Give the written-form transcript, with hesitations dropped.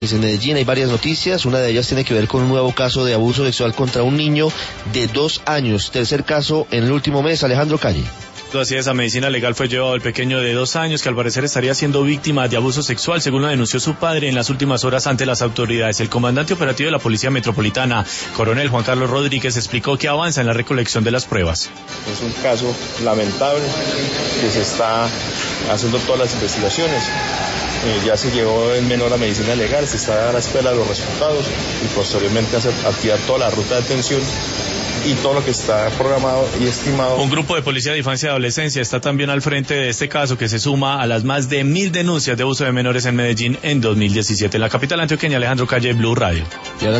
En Medellín hay varias noticias, una de ellas tiene que ver con un nuevo caso de abuso sexual contra un niño de 2 años, tercer caso en el último mes. Alejandro Calle. Así es, a medicina legal fue llevado el pequeño de 2 años que al parecer estaría siendo víctima de abuso sexual, según lo denunció su padre en las últimas horas ante las autoridades. El comandante operativo de la Policía Metropolitana, coronel Juan Carlos Rodríguez, explicó que avanza en la recolección de las pruebas. Es un caso lamentable que se está haciendo todas las investigaciones. Ya se llevó el menor a medicina legal, se está a la espera de los resultados y posteriormente activar toda la ruta de atención y todo lo que está programado y estimado. Un grupo de policía de infancia y adolescencia está también al frente de este caso que se suma a las más de 1.000 denuncias de abuso de menores en Medellín en 2017. En la capital antioqueña, Alejandro Calle, Blue Radio.